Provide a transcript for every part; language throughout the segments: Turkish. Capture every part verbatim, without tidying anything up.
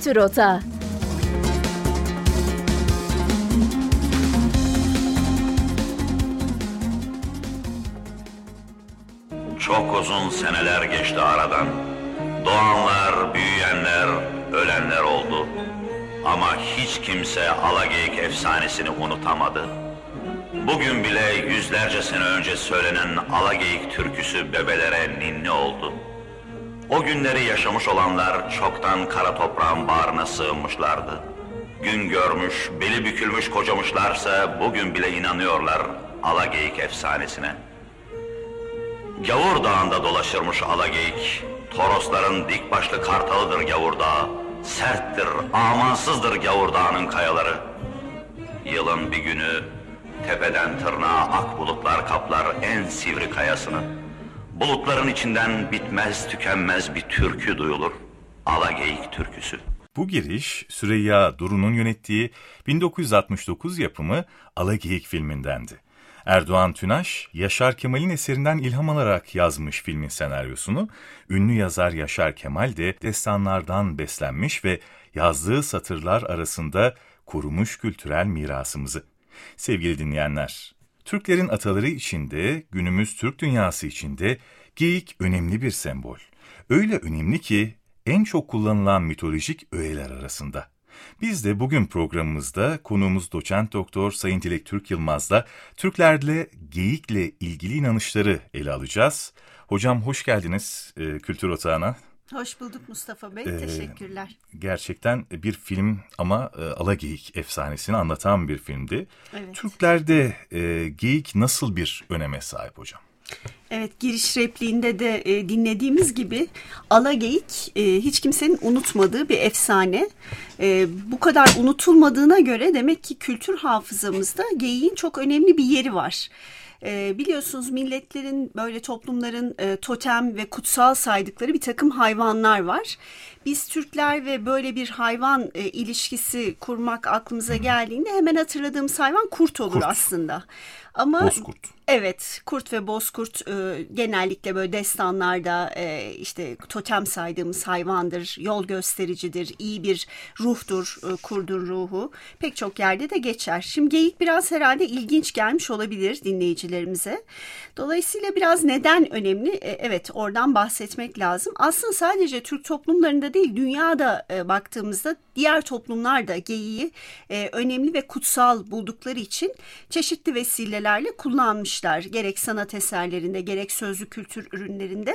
Kültür Otağı. Çok uzun seneler geçti aradan. Doğanlar, büyüyenler, ölenler oldu. Ama hiç kimse Alageyik efsanesini unutamadı. Bugün bile yüzlerce sene önce söylenen Alageyik türküsü bebelere ninni oldu. O günleri yaşamış olanlar çoktan kara toprağın bağrına sığınmışlardı. Gün görmüş, beli bükülmüş kocamışlarsa bugün bile inanıyorlar Alageyik efsanesine. Gavur Dağı'nda dolaşırmış Alageyik, Torosların dik başlı kartalıdır Gavur Dağı, serttir, amansızdır Gavur Dağı'nın kayaları. Yılın bir günü tepeden tırnağa ak bulutlar kaplar en sivri kayasını. Bulutların içinden bitmez tükenmez bir türkü duyulur, Alageyik türküsü. Bu giriş Süreyya Duru'nun yönettiği bin dokuz yüz altmış dokuz yapımı Alageyik filmindendi. Erdoğan Tünaş, Yaşar Kemal'in eserinden ilham alarak yazmış filmin senaryosunu, ünlü yazar Yaşar Kemal de destanlardan beslenmiş ve yazdığı satırlar arasında korumuş kültürel mirasımızı. Sevgili dinleyenler, Türklerin ataları içinde, günümüz Türk dünyası içinde geyik önemli bir sembol. Öyle önemli ki en çok kullanılan mitolojik öğeler arasında. Biz de bugün programımızda konuğumuz doçent doktor Sayın Dilek Türk Yılmaz'la Türklerle geyikle ilgili inanışları ele alacağız. Hocam hoş geldiniz e, Kültür Otağı'na. Hoş bulduk Mustafa Bey, ee, teşekkürler. Gerçekten bir film ama e, Alageyik efsanesini anlatan bir filmdi. Evet. Türklerde e, geyik nasıl bir öneme sahip hocam? Evet, giriş repliğinde de e, dinlediğimiz gibi Alageyik e, hiç kimsenin unutmadığı bir efsane. E, bu kadar unutulmadığına göre demek ki kültür hafızamızda geyiğin çok önemli bir yeri var. E, biliyorsunuz milletlerin, böyle toplumların e, totem ve kutsal saydıkları bir takım hayvanlar var. Biz Türkler ve böyle bir hayvan e, ilişkisi kurmak aklımıza geldiğinde hemen hatırladığımız hayvan kurt olur kurt. aslında. Ama Bozkurt. Evet, kurt ve bozkurt e, genellikle böyle destanlarda e, işte totem saydığımız hayvandır, yol göstericidir, iyi bir ruhtur, e, kurdun ruhu. Pek çok yerde de geçer. Şimdi geyik biraz herhalde ilginç gelmiş olabilir dinleyicilerimize. Dolayısıyla biraz neden önemli? E, evet, oradan bahsetmek lazım. Aslında sadece Türk toplumlarında değil, dünyada e, baktığımızda diğer toplumlar da geyiği e, önemli ve kutsal buldukları için çeşitli vesilelerle kullanmışlar. Gerek sanat eserlerinde, gerek sözlü kültür ürünlerinde.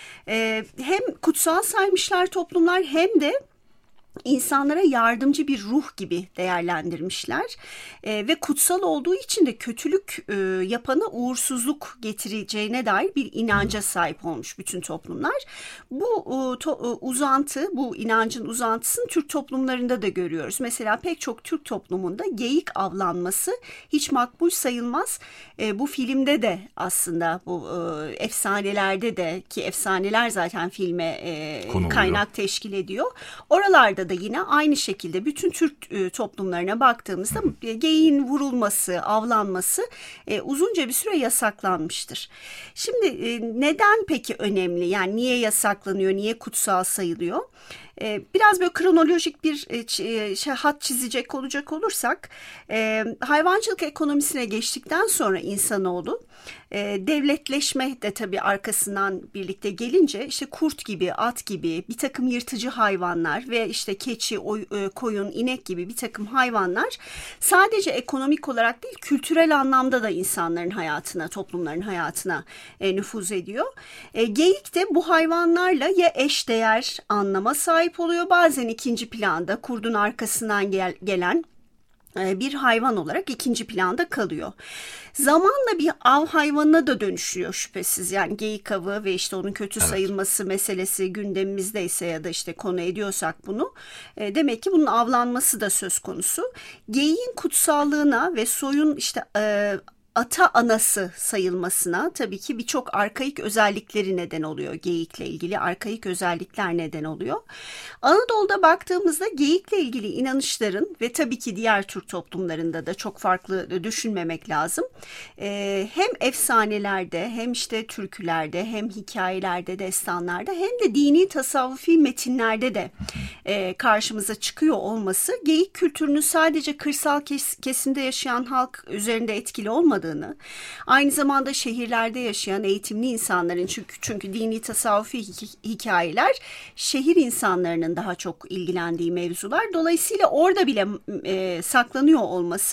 Ee, hem kutsal saymışlar toplumlar hem de İnsanlara yardımcı bir ruh gibi değerlendirmişler e, ve kutsal olduğu için de kötülük e, yapana uğursuzluk getireceğine dair bir inanca sahip olmuş bütün toplumlar. Bu e, to, e, uzantı, bu inancın uzantısını Türk toplumlarında da görüyoruz. Mesela pek çok Türk toplumunda geyik avlanması hiç makbul sayılmaz. E, bu filmde de aslında bu e, efsanelerde de, ki efsaneler zaten filme e, kaynak teşkil ediyor. Oralarda da yine aynı şekilde bütün Türk e, toplumlarına baktığımızda e, geyiğin vurulması, avlanması e, uzunca bir süre yasaklanmıştır. Şimdi e, neden peki önemli? Yani niye yasaklanıyor, niye kutsal sayılıyor? E, biraz böyle kronolojik bir e, şey, hat çizecek olacak olursak, e, hayvancılık ekonomisine geçtikten sonra insanoğlu e, devletleşme de tabii arkasından birlikte gelince işte kurt gibi, at gibi bir takım yırtıcı hayvanlar ve işte keçi, oy, e, koyun, inek gibi bir takım hayvanlar sadece ekonomik olarak değil, kültürel anlamda da insanların hayatına, toplumların hayatına e, nüfuz ediyor. E, geyik de bu hayvanlarla ya eşdeğer anlama sahip oluyor, bazen ikinci planda kurdun arkasından gel, gelen bir hayvan olarak ikinci planda kalıyor. Zamanla bir av hayvanına da dönüşüyor şüphesiz. Yani geyik avı ve işte onun kötü evet. sayılması meselesi gündemimizdeyse ya da işte konu ediyorsak bunu, e, demek ki bunun avlanması da söz konusu. Geyiğin kutsallığına ve soyun işte e, ata anası sayılmasına tabii ki birçok arkaik özellikleri neden oluyor. Geyikle ilgili arkaik özellikler neden oluyor. Anadolu'da baktığımızda geyikle ilgili inanışların ve tabii ki diğer Türk toplumlarında da çok farklı düşünmemek lazım. Ee, hem efsanelerde hem işte türkülerde hem hikayelerde, destanlarda hem de dini tasavvufi metinlerde de e, karşımıza çıkıyor olması geyik kültürünün sadece kırsal kes, kesimde yaşayan halk üzerinde etkili olmadığını, aynı zamanda şehirlerde yaşayan eğitimli insanların, çünkü çünkü dini tasavvufi hikayeler şehir insanlarının daha çok ilgilendiği mevzular. Dolayısıyla orada bile e, saklanıyor olması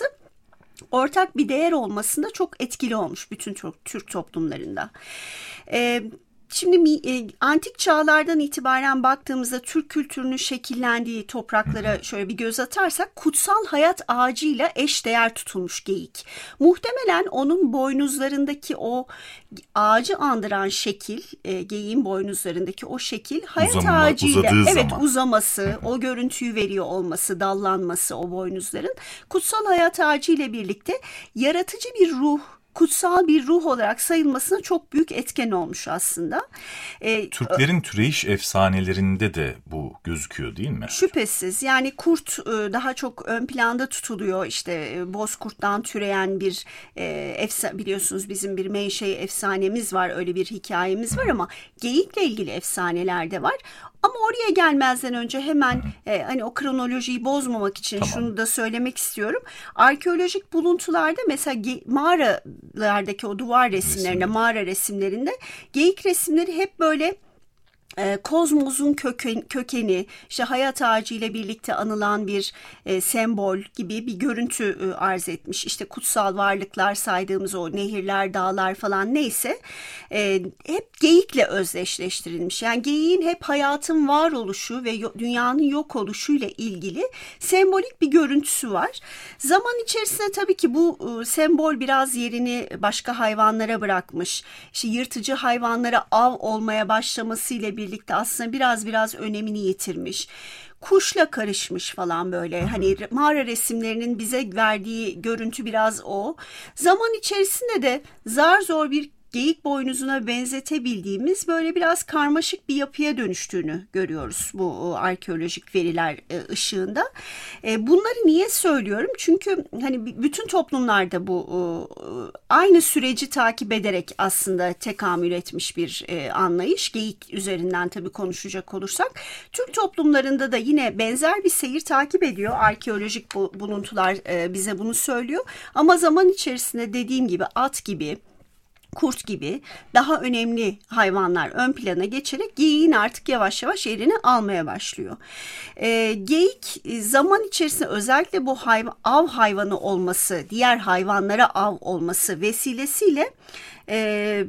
ortak bir değer olmasında çok etkili olmuş bütün Türk toplumlarında. E, Şimdi e, antik çağlardan itibaren baktığımızda Türk kültürünün şekillendiği topraklara şöyle bir göz atarsak kutsal hayat ağacıyla eşdeğer tutulmuş geyik. Muhtemelen onun boynuzlarındaki o ağacı andıran şekil, e, geyiğin boynuzlarındaki o şekil hayat Uzama, ağacıyla evet zaman. uzaması, o görüntüyü veriyor olması, dallanması o boynuzların kutsal hayat ağacı ile birlikte yaratıcı bir ruh, kutsal bir ruh olarak sayılmasına çok büyük etken olmuş aslında. Ee, Türklerin türeyiş efsanelerinde de bu gözüküyor değil mi? Şüphesiz. Yani kurt daha çok ön planda tutuluyor. İşte bozkurttan türeyen bir e, efsa, biliyorsunuz bizim bir menşe efsanemiz var. Öyle bir hikayemiz var ama geyikle ilgili efsaneler de var. Ama oraya gelmezden önce hemen e, hani o kronolojiyi bozmamak için tamam. şunu da söylemek istiyorum. Arkeolojik buluntularda mesela ge- mağaralardaki o duvar resimlerinde, Resim. mağara resimlerinde geyik resimleri hep böyle E, kozmosun köken, kökeni, işte hayat ağacı ile birlikte anılan bir e, sembol gibi bir görüntü e, arz etmiş. İşte kutsal varlıklar saydığımız o nehirler, dağlar falan neyse e, hep geyikle özdeşleştirilmiş. Yani geyiğin hep hayatın varoluşu ve yo- dünyanın yok oluşuyla ilgili sembolik bir görüntüsü var. Zaman içerisinde tabii ki bu e, sembol biraz yerini başka hayvanlara bırakmış. İşte yırtıcı hayvanlara av olmaya başlamasıyla birlikte birlikte aslında biraz biraz önemini yitirmiş. Kuşla karışmış falan böyle. Hani mağara resimlerinin bize verdiği görüntü biraz o. Zaman içerisinde de zar zor bir geyik boynuzuna benzetebildiğimiz böyle biraz karmaşık bir yapıya dönüştüğünü görüyoruz bu arkeolojik veriler ışığında. Bunları niye söylüyorum? Çünkü hani bütün toplumlarda bu aynı süreci takip ederek aslında tekamül etmiş bir anlayış. Geyik üzerinden tabii konuşacak olursak. Türk toplumlarında da yine benzer bir seyir takip ediyor. Arkeolojik buluntular bize bunu söylüyor. Ama zaman içerisinde dediğim gibi at gibi, kurt gibi daha önemli hayvanlar ön plana geçerek geyiğin artık yavaş yavaş yerini almaya başlıyor. E, geyik zaman içerisinde özellikle bu hayvan, av hayvanı olması, diğer hayvanlara av olması vesilesiyle e,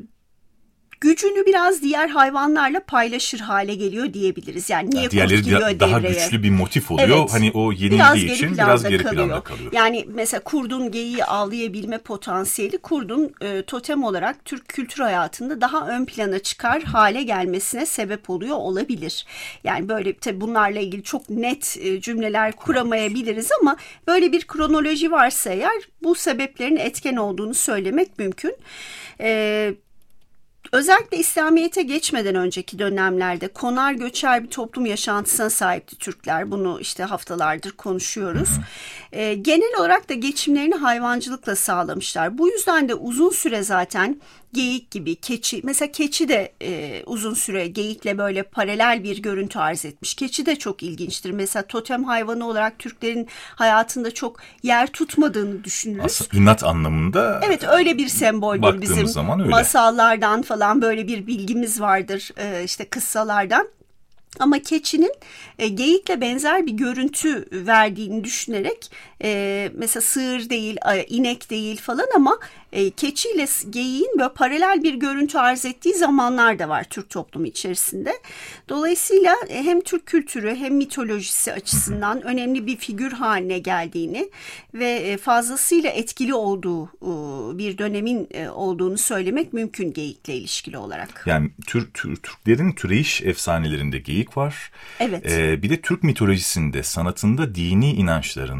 gücünü biraz diğer hayvanlarla paylaşır hale geliyor diyebiliriz. Yani niye diğerleri kurt giriyor da, daha devreye? güçlü bir motif oluyor. Evet, hani o yenildiği için biraz geri kalıyor. planda kalıyor. Yani mesela kurdun geyiği avlayabilme potansiyeli kurdun e, totem olarak Türk kültür hayatında daha ön plana çıkar hale gelmesine sebep oluyor olabilir. Yani böyle tabii bunlarla ilgili çok net e, cümleler kuramayabiliriz ama böyle bir kronoloji varsa eğer bu sebeplerin etken olduğunu söylemek mümkün. Evet. Özellikle İslamiyet'e geçmeden önceki dönemlerde konar göçer bir toplum yaşantısına sahipti Türkler. Bunu işte haftalardır konuşuyoruz. E, genel olarak da geçimlerini hayvancılıkla sağlamışlar. Bu yüzden de uzun süre zaten geyik gibi, keçi, mesela keçi de e, uzun süre geyikle böyle paralel bir görüntü arz etmiş. Keçi de çok ilginçtir. Mesela totem hayvanı olarak Türklerin hayatında çok yer tutmadığını düşünürüz. Aslında inat anlamında. Evet, öyle bir semboldür bizim zaman öyle. Masallardan falan böyle bir bilgimiz vardır e, işte kıssalardan. Ama keçinin e, geyikle benzer bir görüntü verdiğini düşünerek e, mesela sığır değil, e, inek değil falan ama e, keçiyle geyiğin böyle paralel bir görüntü arz ettiği zamanlar da var Türk toplumu içerisinde. Dolayısıyla e, hem Türk kültürü hem mitolojisi açısından önemli bir figür haline geldiğini ve e, fazlasıyla etkili olduğu e, bir dönemin e, olduğunu söylemek mümkün geyikle ilişkili olarak. Yani tür, tür, Türklerin türeyiş efsanelerinde geyik var. Evet. Ee, bir de Türk mitolojisinde, sanatında, dini inançlarında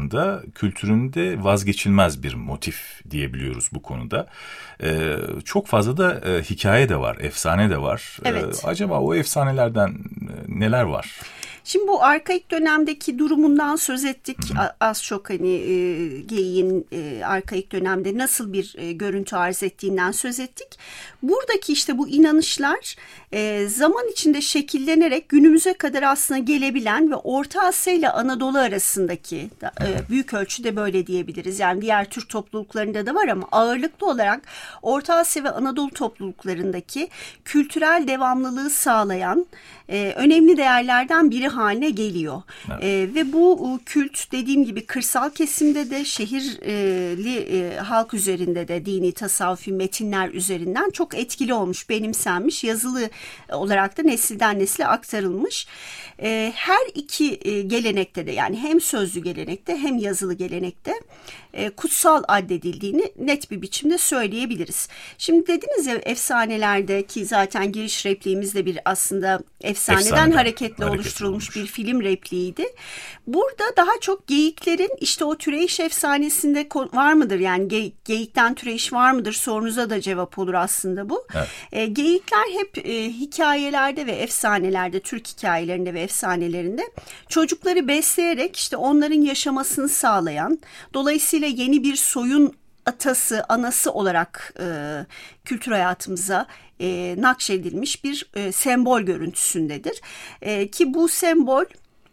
kültüründe vazgeçilmez bir motif diyebiliyoruz bu konuda. Ee, çok fazla da e, hikaye de var, efsane de var. Evet. Ee, acaba o efsanelerden e, neler var? Şimdi bu arkaik dönemdeki durumundan söz ettik. Hı-hı. Az çok hani e, geyiğin e, arkaik dönemde nasıl bir e, görüntü arz ettiğinden söz ettik. Buradaki işte bu inanışlar e, zaman içinde şekillenerek günümüze kadar aslında gelebilen ve Orta Asya ile Anadolu arasındaki e, büyük ölçüde böyle diyebiliriz. Yani diğer Türk topluluklarında da var ama ağırlıklı olarak Orta Asya ve Anadolu topluluklarındaki kültürel devamlılığı sağlayan e, önemli değerlerden biri haline geliyor. Evet. E, ve bu kült dediğim gibi kırsal kesimde de şehirli e, halk üzerinde de dini tasavvufi metinler üzerinden çok etkili olmuş, benimsenmiş, yazılı olarak da nesilden nesile aktarılmış. E, her iki e, gelenekte de yani hem sözlü gelenekte hem yazılı gelenekte e, kutsal addedildiğini net bir biçimde söyleyebiliriz. Şimdi dediniz ya efsanelerde ki zaten giriş repliğimiz de bir aslında efsaneden Efsaneden, hareketle hareket oluşturulmuş olmuş. Bir film repliğiydi. Burada daha çok geyiklerin işte o türeyiş efsanesinde var mıdır? Yani ge- geyikten türeyiş var mıdır sorunuza da cevap olur aslında bu. Evet. E, geyikler hep e, hikayelerde ve efsanelerde, Türk hikayelerinde ve efsanelerinde çocukları besleyerek işte onların yaşamasını sağlayan, dolayısıyla yeni bir soyun atası, anası olarak e, kültür hayatımıza e, nakşedilmiş bir e, sembol görüntüsündedir. E, ki bu sembol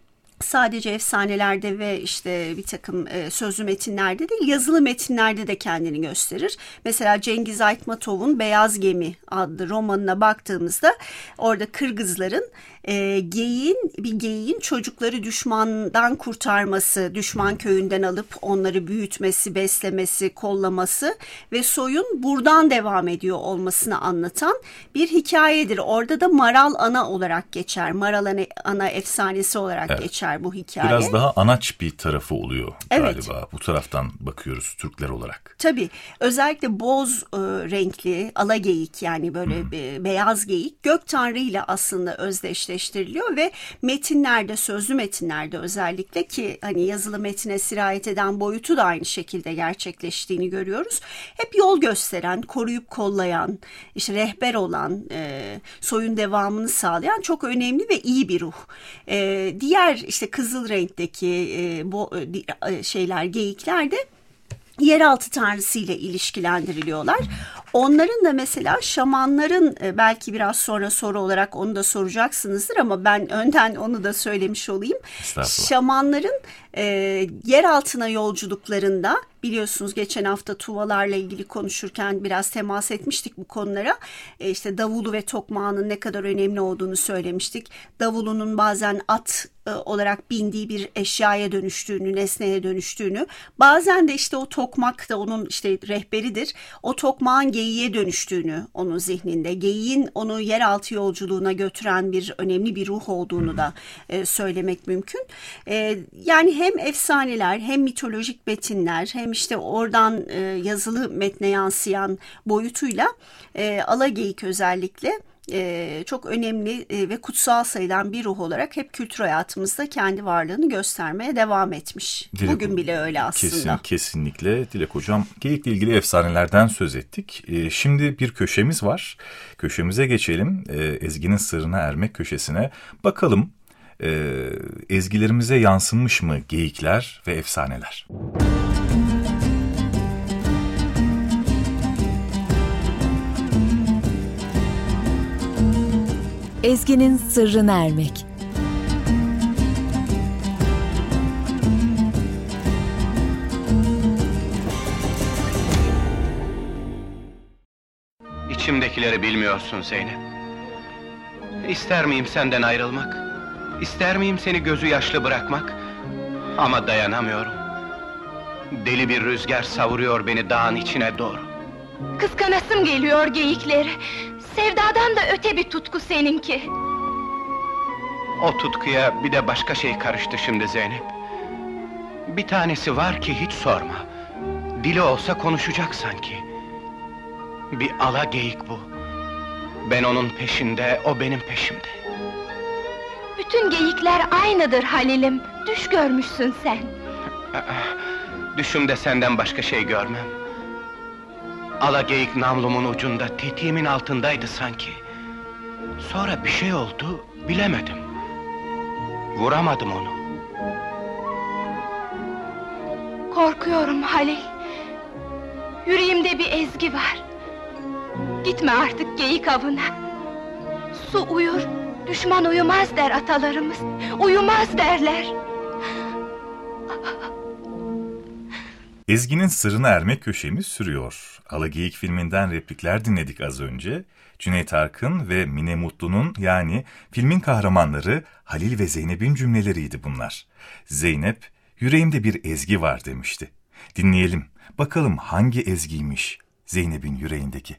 sadece efsanelerde ve işte bir takım e, sözlü metinlerde değil, yazılı metinlerde de kendini gösterir. Mesela Cengiz Aytmatov'un Beyaz Gemi adlı romanına baktığımızda orada Kırgızların e, geyiğin, bir geyiğin çocukları düşmandan kurtarması, düşman köyünden alıp onları büyütmesi, beslemesi, kollaması ve soyun buradan devam ediyor olmasını anlatan bir hikayedir. Orada da Maral Ana olarak geçer. Maral Ana, ana efsanesi olarak evet. geçer bu hikaye. Biraz daha anaç bir tarafı oluyor galiba. Evet. Bu taraftan bakıyoruz Türkler olarak. Tabii. Özellikle boz e, renkli ala geyik yani böyle hmm. be, beyaz geyik gök tanrı ile aslında özdeşleştiriliyor ve metinlerde, sözlü metinlerde özellikle ki hani yazılı metine sirayet eden boyutu da aynı şekilde gerçekleştiğini görüyoruz. Hep yol gösteren, koruyup kollayan, işte rehber olan, e, soyun devamını sağlayan çok önemli ve iyi bir ruh. E, diğer işte kızıl renkteki e, bu e, şeyler, geyikler de yeraltı tanrısıyla ilişkilendiriliyorlar. Onların da mesela şamanların belki biraz sonra soru olarak onu da soracaksınızdır ama ben önden onu da söylemiş olayım. Şamanların e, yer altına yolculuklarında biliyorsunuz geçen hafta tuvalarla ilgili konuşurken biraz temas etmiştik bu konulara. E, işte davulu ve tokmağının ne kadar önemli olduğunu söylemiştik. Davulunun bazen at e, olarak bindiği bir eşyaya dönüştüğünü, nesneye dönüştüğünü, bazen de işte o tokmak da onun işte rehberidir. O tokmağın geyiğe dönüştüğünü onun zihninde, geyiğin onu yeraltı yolculuğuna götüren bir önemli bir ruh olduğunu da e, söylemek mümkün. E, yani hem efsaneler hem mitolojik metinler hem işte oradan e, yazılı metne yansıyan boyutuyla e, alageyik özellikle e, çok önemli e, ve kutsal sayılan bir ruh olarak hep kültür hayatımızda kendi varlığını göstermeye devam etmiş. Dilek, Bugün bile öyle aslında. Kesin, kesinlikle. Dilek Hocam, geyikle ilgili efsanelerden söz ettik. E, şimdi bir köşemiz var. Köşemize geçelim. E, Ezgi'nin sırrına ermek köşesine. Bakalım e, ezgilerimize yansınmış mı geyikler ve efsaneler? Ezgi'nin sırrına ermek. İçimdekileri bilmiyorsun Zeynep. İster miyim senden ayrılmak? İster miyim seni gözü yaşlı bırakmak? Ama dayanamıyorum. Deli bir rüzgar savuruyor beni dağın içine doğru. Kıskanasım geliyor geyikleri. Sevdadan da öte bir tutku seninki. O tutkuya bir de başka şey karıştı şimdi Zeynep. Bir tanesi var ki hiç sorma. Dili olsa konuşacak sanki. Bir ala geyik bu. Ben onun peşinde, o benim peşimde. Bütün geyikler aynıdır Halil'im. Düş görmüşsün sen. Düşümde senden başka şey görmem. Alageyik namlumun ucunda, tetiğimin altındaydı sanki. Sonra bir şey oldu, bilemedim. Vuramadım onu. Korkuyorum Halil. Yüreğimde bir ezgi var. Gitme artık geyik avına. Su uyur, düşman uyumaz der atalarımız. Uyumaz derler. Ezgi'nin sırrına ermek köşemiz sürüyor. Alageyik filminden replikler dinledik az önce. Cüneyt Arkın ve Mine Mutlu'nun, yani filmin kahramanları Halil ve Zeynep'in cümleleriydi bunlar. Zeynep, yüreğimde bir ezgi var demişti. Dinleyelim, bakalım hangi ezgiymiş Zeynep'in yüreğindeki.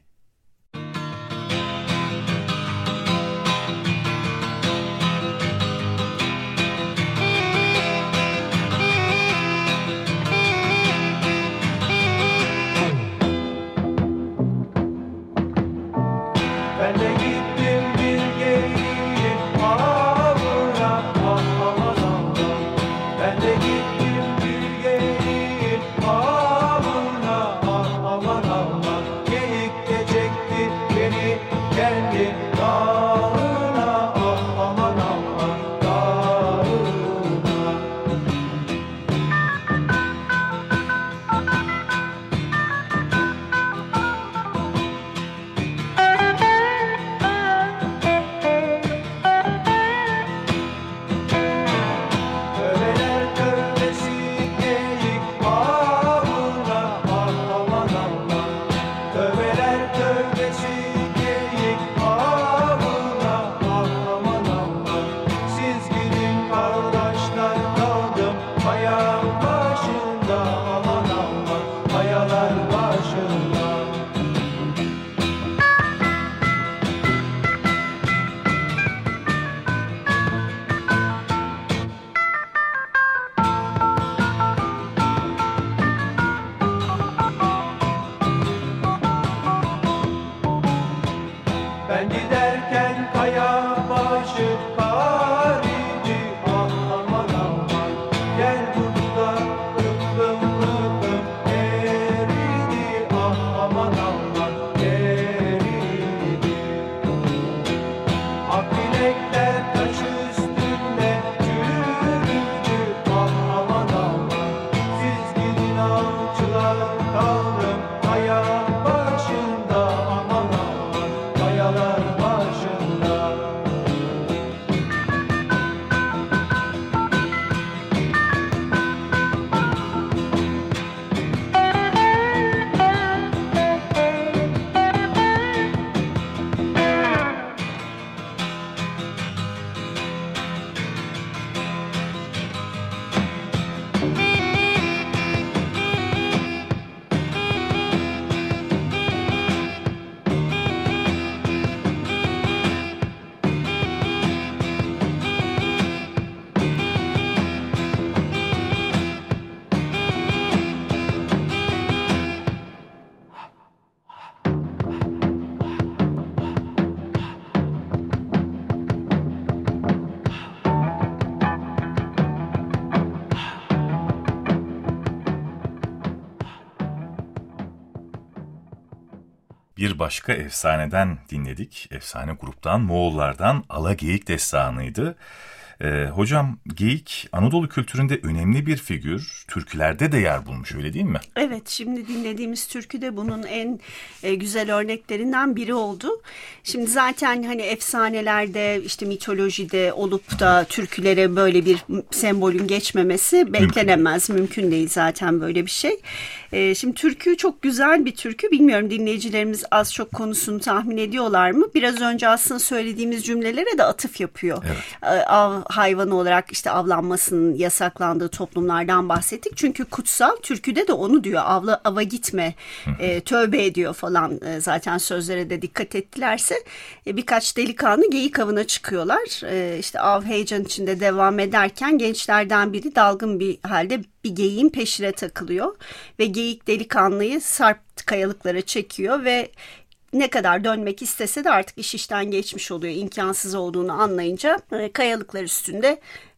Bir başka efsaneden dinledik. Efsane gruptan, Moğollardan Alageyik destanıydı. Ee, hocam, geyik Anadolu kültüründe önemli bir figür. Türkülerde de yer bulmuş, öyle değil mi? Evet, şimdi dinlediğimiz türkü de bunun en e, güzel örneklerinden biri oldu. Şimdi zaten hani efsanelerde, işte mitolojide olup da türkülere böyle bir sembolün geçmemesi beklenemez. Mümkün, mümkün değil zaten böyle bir şey. E, şimdi türkü çok güzel bir türkü. Bilmiyorum dinleyicilerimiz az çok konusunu tahmin ediyorlar mı? Biraz önce aslında söylediğimiz cümlelere de atıf yapıyor. Evet. E, av hayvanı olarak işte avlanmasının yasaklandığı toplumlardan bahsettik. Çünkü kutsal, türküde de onu diyor. Avla, ava gitme, e, tövbe ediyor falan. E, zaten sözlere de dikkat ettilerse e, birkaç delikanlı geyik avına çıkıyorlar. E, işte av heyecan içinde devam ederken gençlerden biri dalgın bir halde bir geyiğin peşine takılıyor. Ve geyik delikanlıyı sarp kayalıklara çekiyor ve ne kadar dönmek istese de artık iş işten geçmiş oluyor. İmkansız olduğunu anlayınca kayalıklar üstünde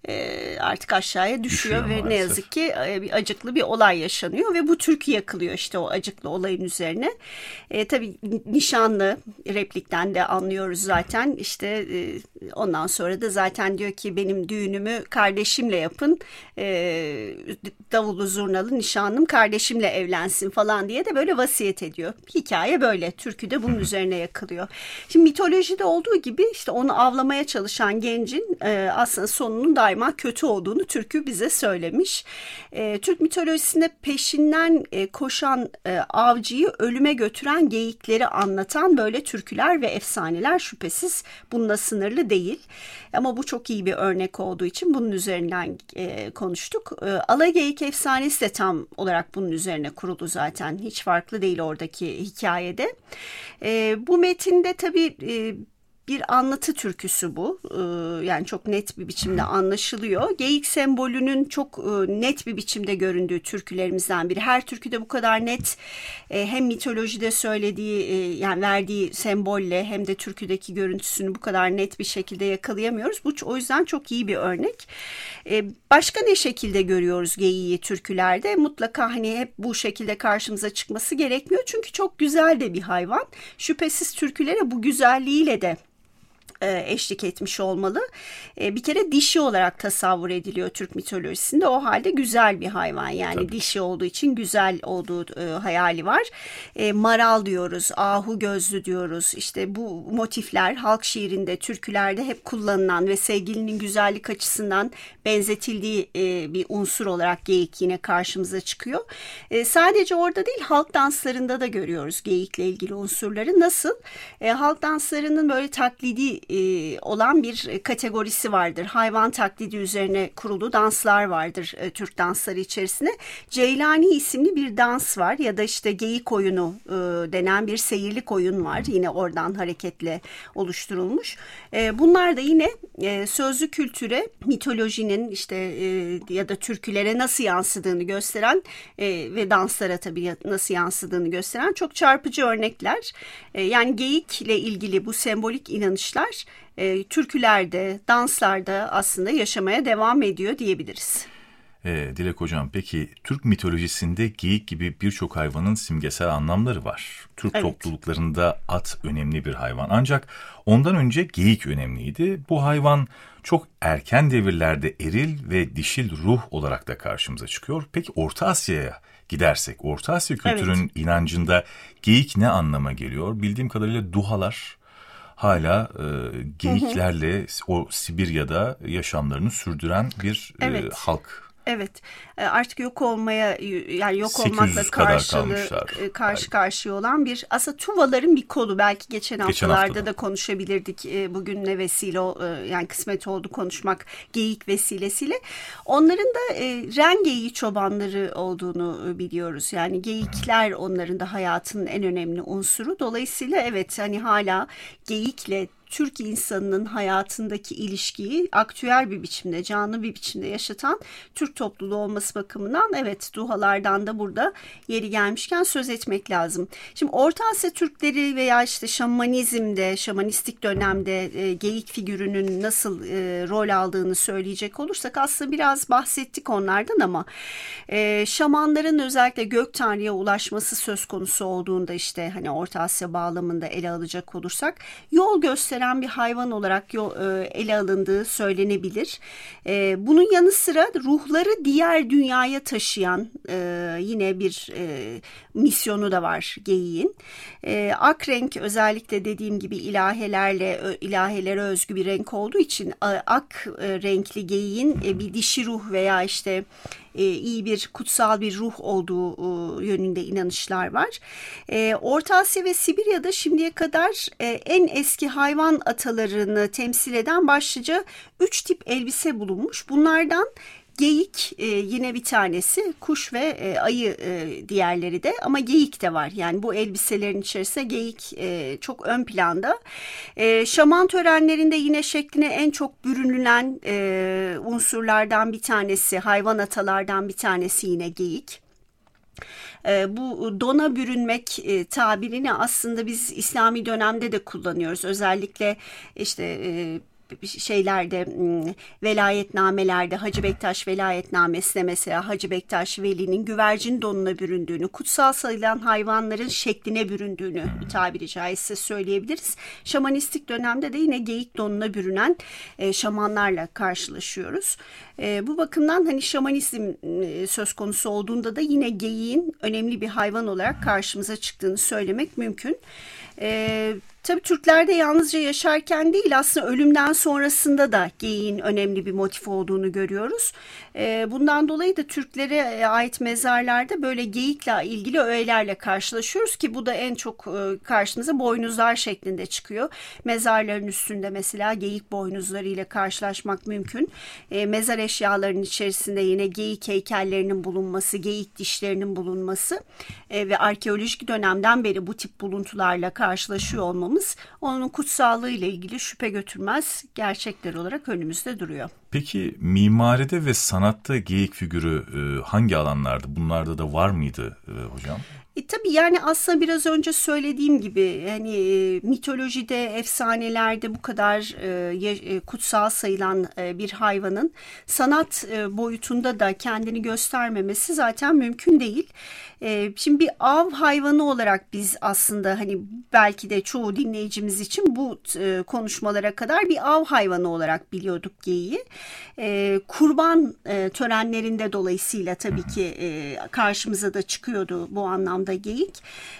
e, artık aşağıya düşüyor, düşüyor ve maalesef. ne yazık ki e, bir acıklı bir olay yaşanıyor ve bu türkü yakılıyor işte o acıklı olayın üzerine. E, tabii nişanlı, replikten de anlıyoruz zaten, işte e, ondan sonra da zaten diyor ki benim düğünümü kardeşimle yapın, e, davullu zurnalı nişanlım kardeşimle evlensin falan diye de böyle vasiyet ediyor. Hikaye böyle, türkü de bunun üzerine yakılıyor. Şimdi mitolojide olduğu gibi işte onu avlamaya çalışan gencin e, aslında sonunun daima kötü olduğunu türkü bize söylemiş. E, Türk mitolojisinde peşinden e, koşan e, avcıyı ölüme götüren geyikleri anlatan böyle türküler ve efsaneler şüphesiz bununla sınırlı değil. Ama bu çok iyi bir örnek olduğu için bunun üzerinden e, konuştuk. E, Alageyik efsanesi de tam olarak bunun üzerine kuruldu zaten. Hiç farklı değil oradaki hikayede. E, bu metinde tabii e, bir anlatı türküsü bu. Ee, yani çok net bir biçimde anlaşılıyor. Geyik sembolünün çok e, net bir biçimde göründüğü türkülerimizden biri. Her türküde bu kadar net e, hem mitolojide söylediği e, yani verdiği sembolle hem de türküdeki görüntüsünü bu kadar net bir şekilde yakalayamıyoruz. Bu o yüzden çok iyi bir örnek. E, başka ne şekilde görüyoruz geyiği türkülerde? Mutlaka hani hep bu şekilde karşımıza çıkması gerekmiyor. Çünkü çok güzel de bir hayvan. Şüphesiz türkülere bu güzelliğiyle de eşlik etmiş olmalı. Bir kere dişi olarak tasavvur ediliyor Türk mitolojisinde. O halde güzel bir hayvan. Yani tabii, dişi olduğu için güzel olduğu hayali var. Maral diyoruz, ahu gözlü diyoruz. İşte bu motifler halk şiirinde, türkülerde hep kullanılan ve sevgilinin güzellik açısından benzetildiği bir unsur olarak geyik yine karşımıza çıkıyor. Sadece orada değil, halk danslarında da görüyoruz geyikle ilgili unsurları. Nasıl? Halk danslarının böyle taklidi olan bir kategorisi vardır. Hayvan taklidi üzerine kurulu danslar vardır e, Türk dansları içerisinde. Ceylani isimli bir dans var ya da işte geyik oyunu e, denen bir seyirlik oyun var. Yine oradan hareketle oluşturulmuş. E, bunlar da yine e, sözlü kültüre, mitolojinin işte e, ya da türkülere nasıl yansıdığını gösteren e, ve danslara tabii nasıl yansıdığını gösteren çok çarpıcı örnekler. E, yani geyikle ilgili bu sembolik inanışlar E, türkülerde, danslarda aslında yaşamaya devam ediyor diyebiliriz. E, Dilek Hocam, peki Türk mitolojisinde geyik gibi birçok hayvanın simgesel anlamları var. Türk evet. topluluklarında at önemli bir hayvan. Ancak ondan önce geyik önemliydi. Bu hayvan çok erken devirlerde eril ve dişil ruh olarak da karşımıza çıkıyor. Peki Orta Asya'ya gidersek, Orta Asya kültürünün evet. inancında geyik ne anlama geliyor? Bildiğim kadarıyla duhalar hala e, geyiklerle hı hı. o Sibirya'da yaşamlarını sürdüren bir evet. e, halk. Evet, artık yok olmaya, yani yok olmakla karşılığı, karşı karşıya olan bir, aslında Tuvaların bir kolu. Belki geçen, geçen haftalarda haftada. da konuşabilirdik. Bugün ne vesile, yani kısmet oldu konuşmak geyik vesilesiyle. Onların da ren geyiği çobanları olduğunu biliyoruz. Yani geyikler onların da hayatının en önemli unsuru. Dolayısıyla evet, hani hala geyikle Türk insanının hayatındaki ilişkiyi aktüel bir biçimde, canlı bir biçimde yaşatan Türk topluluğu olması bakımından evet, duhalardan da burada yeri gelmişken söz etmek lazım. Şimdi Orta Asya Türkleri veya işte şamanizmde, şamanistik dönemde e, geyik figürünün nasıl e, rol aldığını söyleyecek olursak aslında biraz bahsettik onlardan, ama e, şamanların özellikle gök tanrıya ulaşması söz konusu olduğunda işte hani Orta Asya bağlamında ele alacak olursak yol gösteren bir hayvan olarak ele alındığı söylenebilir. Bunun yanı sıra ruhları diğer dünyaya taşıyan yine bir misyonu da var geyiğin. Ak renk özellikle dediğim gibi ilahelerle ilahelere özgü bir renk olduğu için ak renkli geyiğin bir dişi ruh veya işte iyi bir kutsal bir ruh olduğu yönünde inanışlar var. Orta Asya ve Sibirya'da şimdiye kadar en eski hayvan atalarını temsil eden başlıca üç tip elbise bulunmuş. Bunlardan geyik e, yine bir tanesi, kuş ve e, ayı e, diğerleri de, ama geyik de var. Yani bu elbiselerin içerisinde geyik e, çok ön planda. E, şaman törenlerinde yine şekline en çok bürünülen e, unsurlardan bir tanesi, hayvan atalardan bir tanesi yine geyik. E, bu dona bürünmek e, tabirini aslında biz İslami dönemde de kullanıyoruz. Özellikle işte e, şeylerde, velayetnamelerde, Hacı Bektaş velayetnamesine mesela Hacı Bektaş Veli'nin güvercin donuna büründüğünü, kutsal sayılan hayvanların şekline büründüğünü tabiri caizse söyleyebiliriz. Şamanistik dönemde de yine geyik donuna bürünen e, şamanlarla karşılaşıyoruz. E, bu bakımdan hani şamanizm e, söz konusu olduğunda da yine geyiğin önemli bir hayvan olarak karşımıza çıktığını söylemek mümkün. E, tabii Türklerde yalnızca yaşarken değil, aslında ölümden sonrasında da geyiğin önemli bir motif olduğunu görüyoruz. E, bundan dolayı da Türklere ait mezarlarda böyle geyikle ilgili öğelerle karşılaşıyoruz ki bu da en çok e, karşımıza boynuzlar şeklinde çıkıyor. Mezarların üstünde mesela geyik boynuzlarıyla karşılaşmak mümkün. E, mezar eşyalarının içerisinde yine geyik heykellerinin bulunması, geyik dişlerinin bulunması e, ve arkeolojik dönemden beri bu tip buluntularla karşılaşıyor olmamız onun kutsallığı ile ilgili şüphe götürmez gerçekler olarak önümüzde duruyor. Peki mimaride ve sanatta geyik figürü e, hangi alanlarda? Bunlarda da var mıydı e, hocam? E, tabii yani aslında biraz önce söylediğim gibi hani e, mitolojide, efsanelerde bu kadar e, kutsal sayılan e, bir hayvanın sanat e, boyutunda da kendini göstermemesi zaten mümkün değil. E, şimdi bir av hayvanı olarak biz aslında hani belki de çoğu dinleyicimiz için bu e, konuşmalara kadar bir av hayvanı olarak biliyorduk geyiği. E, kurban e, törenlerinde dolayısıyla tabii ki e, karşımıza da çıkıyordu bu anlamda geyik.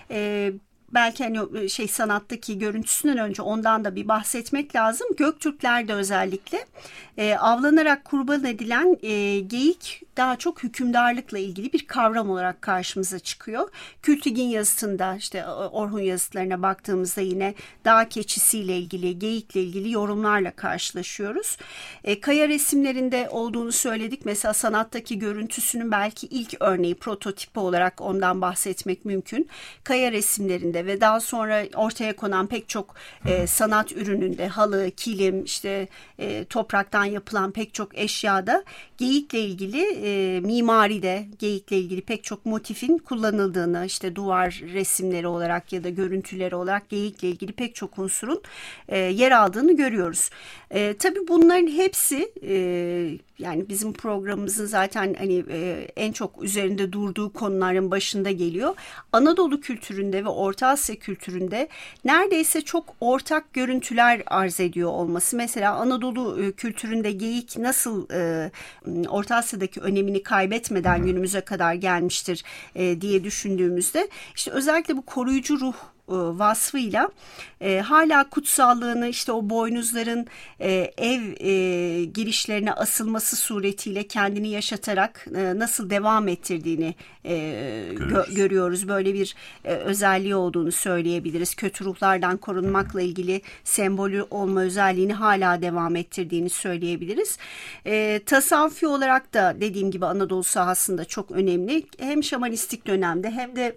E, belki hani şey sanattaki görüntüsünden önce ondan da bir bahsetmek lazım. Göktürklerde özellikle e, avlanarak kurban edilen e, geyik daha çok hükümdarlıkla ilgili bir kavram olarak karşımıza çıkıyor. Kültigin yazısında işte Orhun yazıtlarına baktığımızda yine dağ keçisiyle ilgili, geyikle ilgili yorumlarla karşılaşıyoruz. E, kaya resimlerinde olduğunu söyledik. Mesela sanattaki görüntüsünün belki ilk örneği, prototipi olarak ondan bahsetmek mümkün. Kaya resimlerinde ve daha sonra ortaya konan pek çok e, sanat ürününde, halı, kilim, işte e, topraktan yapılan pek çok eşyada geyikle ilgili e, mimaride geyikle ilgili pek çok motifin kullanıldığını, işte duvar resimleri olarak ya da görüntüleri olarak geyikle ilgili pek çok unsurun e, yer aldığını görüyoruz. E, tabii bunların hepsi e, yani bizim programımızın zaten hani e, en çok üzerinde durduğu konuların başında geliyor. Anadolu kültüründe ve Orta Asya kültüründe neredeyse çok ortak görüntüler arz ediyor olması. Mesela Anadolu e, kültüründe geyik nasıl e, Orta Asya'daki önemini kaybetmeden günümüze kadar gelmiştir e, diye düşündüğümüzde işte özellikle bu koruyucu ruh vasfıyla e, hala kutsallığını işte o boynuzların e, ev e, girişlerine asılması suretiyle kendini yaşatarak e, nasıl devam ettirdiğini e, gö- görüyoruz. Böyle bir e, özelliği olduğunu söyleyebiliriz. Kötü ruhlardan korunmakla ilgili sembolü olma özelliğini hala devam ettirdiğini söyleyebiliriz. E, tasavvufi olarak da dediğim gibi Anadolu sahasında çok önemli. Hem şamanistik dönemde hem de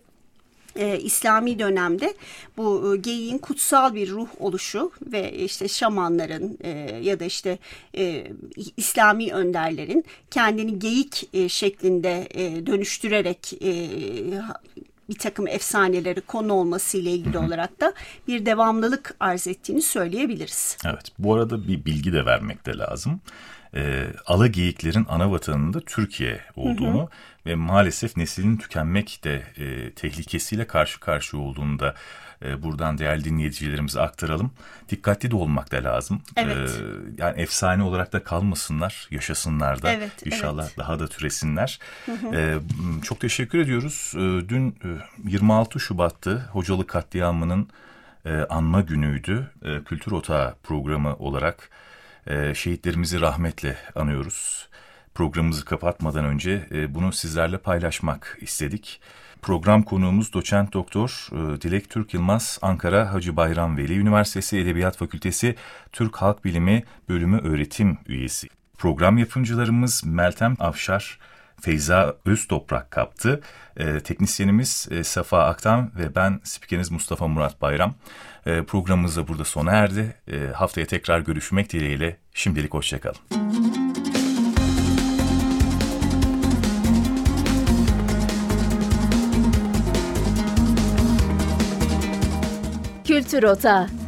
E, İslami dönemde bu e, geyiğin kutsal bir ruh oluşu ve işte şamanların e, ya da işte e, İslami önderlerin kendini geyik e, şeklinde e, dönüştürerek e, bir takım efsaneleri konu olması ile ilgili olarak da bir devamlılık arz ettiğini söyleyebiliriz. Evet, bu arada bir bilgi de vermek de lazım. E, ala geyiklerin ana vatanında Türkiye olduğunu hı hı. ve maalesef neslinin tükenmek de e, tehlikesiyle karşı karşıya olduğunu da e, buradan değerli dinleyicilerimize aktaralım. Dikkatli de olmak da lazım. Evet. E, yani efsane olarak da kalmasınlar, yaşasınlar da. Evet, İnşallah evet. daha da türesinler. Hı hı. E, çok teşekkür ediyoruz. E, dün e, yirmi altı Şubat'tı. Hocalı katliamının e, anma günüydü. E, Kültür Otağı programı olarak Ee, şehitlerimizi rahmetle anıyoruz. Programımızı kapatmadan önce e, bunu sizlerle paylaşmak istedik. Program konuğumuz doçent doktor e, Dilek Türk Yılmaz, Ankara Hacı Bayram Veli Üniversitesi Edebiyat Fakültesi Türk Halk Bilimi Bölümü öğretim üyesi. Program yapımcılarımız Meltem Afşar, Feyza Öztoprak kaptı. E, teknisyenimiz e, Safa Aktan ve ben spikeriniz Mustafa Murat Bayram. E, programımız da burada sona erdi. E, haftaya tekrar görüşmek dileğiyle. Şimdilik hoşçakalın. Kültür Otağı.